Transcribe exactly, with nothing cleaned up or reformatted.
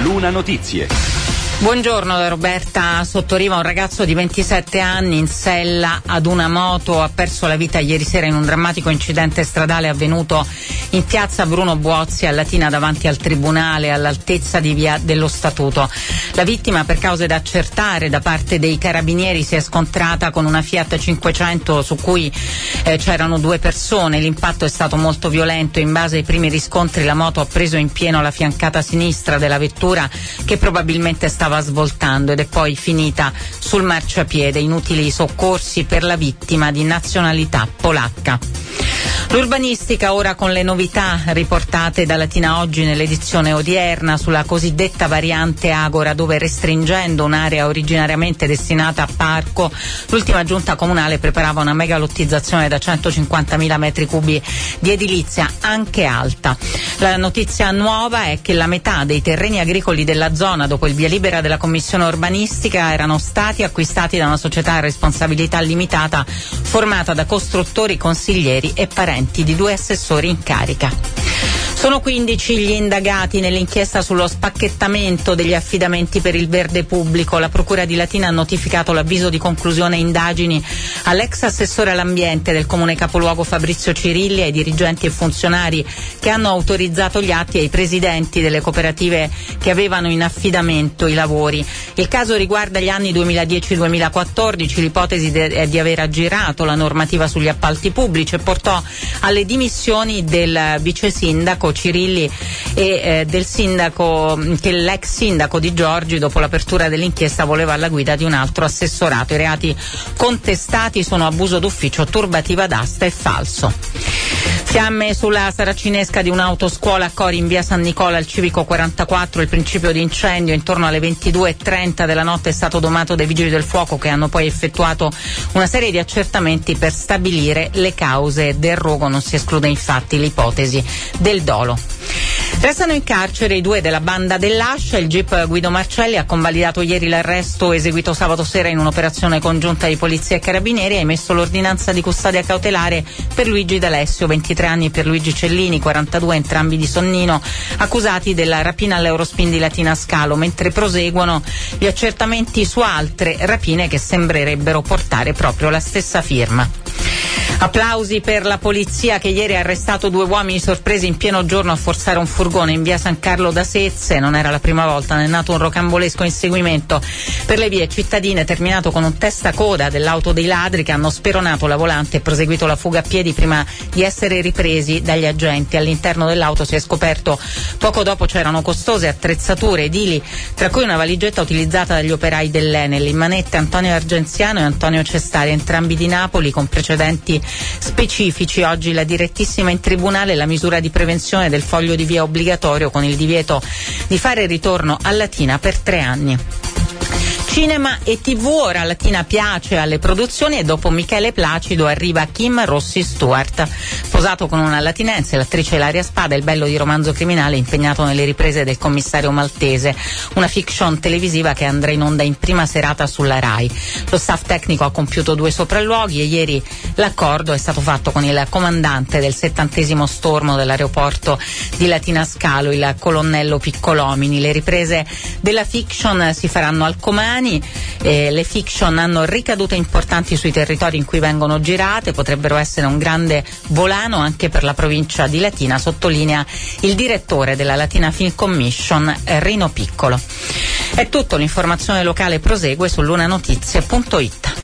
Luna Notizie. Buongiorno da Roberta Sottoriva. Un ragazzo di ventisette anni in sella ad una moto ha perso la vita ieri sera in un drammatico incidente stradale avvenuto in piazza Bruno Buozzi a Latina davanti al tribunale all'altezza di via dello Statuto. La vittima, per cause da accertare da parte dei carabinieri, si è scontrata con una Fiat cinquecento su cui eh, c'erano due persone. L'impatto è stato molto violento. In base ai primi riscontri la moto ha preso in pieno la fiancata sinistra della vettura che probabilmente stava svoltando ed è poi finita sul marciapiede. Inutili soccorsi per la vittima di nazionalità polacca. L'urbanistica ora con le novità riportate da Latina Oggi nell'edizione odierna sulla cosiddetta variante Agora, dove restringendo un'area originariamente destinata a parco, l'ultima giunta comunale preparava una megalottizzazione da centocinquantamila metri cubi di edilizia anche alta. La notizia nuova è che la metà dei terreni agricoli della zona, dopo il via libera della commissione urbanistica, erano stati acquistati da una società a responsabilità limitata formata da costruttori, consiglieri e parenti di due assessori in carica. Sono quindici gli indagati nell'inchiesta sullo spacchettamento degli affidamenti per il verde pubblico. La Procura di Latina ha notificato l'avviso di conclusione indagini all'ex assessore all'ambiente del comune capoluogo Fabrizio Cirilli, ai dirigenti e funzionari che hanno autorizzato gli atti e ai presidenti delle cooperative che avevano in affidamento i lavori. Il caso riguarda gli anni duemiladieci duemilaquattordici. L'ipotesi de- è di aver aggirato la normativa sugli appalti pubblici e portò alle dimissioni del vice sindaco Cirilli e eh, del sindaco, che l'ex sindaco Di Giorgi, dopo l'apertura dell'inchiesta, voleva alla guida di un altro assessorato. I reati contestati sono abuso d'ufficio, turbativa d'asta e falso. Fiamme sulla saracinesca di un'autoscuola a Cori in via San Nicola al civico quarantaquattro. Il principio di incendio intorno alle ventidue e trenta della notte è stato domato dai vigili del fuoco, che hanno poi effettuato una serie di accertamenti per stabilire le cause del rogo. Non si esclude infatti l'ipotesi del dolo. Restano in carcere i due della banda dell'Ascia. Il G I P Guido Marcelli ha convalidato ieri l'arresto eseguito sabato sera in un'operazione congiunta di polizia e carabinieri e ha emesso l'ordinanza di custodia cautelare per Luigi D'Alessio, ventitré anni, per Luigi Cellini, quarantadue, entrambi di Sonnino, accusati della rapina all'Eurospin di Latina Scalo, mentre proseguono gli accertamenti su altre rapine che sembrerebbero portare proprio la stessa firma. Applausi per la polizia che ieri ha arrestato due uomini sorpresi in pieno giorno a forzare un furgone in via San Carlo da Sezze. Non era la prima volta, ne è nato un rocambolesco inseguimento per le vie cittadine terminato con un testacoda dell'auto dei ladri che hanno speronato la volante e proseguito la fuga a piedi prima di essere ripresi dagli agenti. All'interno dell'auto, si è scoperto poco dopo, c'erano costose attrezzature edili, tra cui una valigetta utilizzata dagli operai dell'Enel. In manette Antonio Argenziano e Antonio Cestari, entrambi di Napoli, con precedenti specifici. Oggi la direttissima in tribunale la misura di prevenzione del foglio di via obbligatorio con il divieto di fare ritorno a Latina per tre anni. Cinema e tivù, ora Latina piace alle produzioni e dopo Michele Placido arriva Kim Rossi Stuart. Sposato con una latinense, l'attrice Ilaria Spada, il bello di Romanzo Criminale, impegnato nelle riprese del Commissario Maltese, una fiction televisiva che andrà in onda in prima serata sulla Rai. Lo staff tecnico ha compiuto due sopralluoghi e ieri l'accordo è stato fatto con il comandante del settantesimo stormo dell'aeroporto di Latina Scalo, il colonnello Piccolomini. Le riprese della fiction si faranno al Comani. Eh, le fiction hanno ricadute importanti sui territori in cui vengono girate, potrebbero essere un grande volano anche per la provincia di Latina, sottolinea il direttore della Latina Film Commission, eh, Rino Piccolo. È tutto, l'informazione locale prosegue su lunanotizie punto it.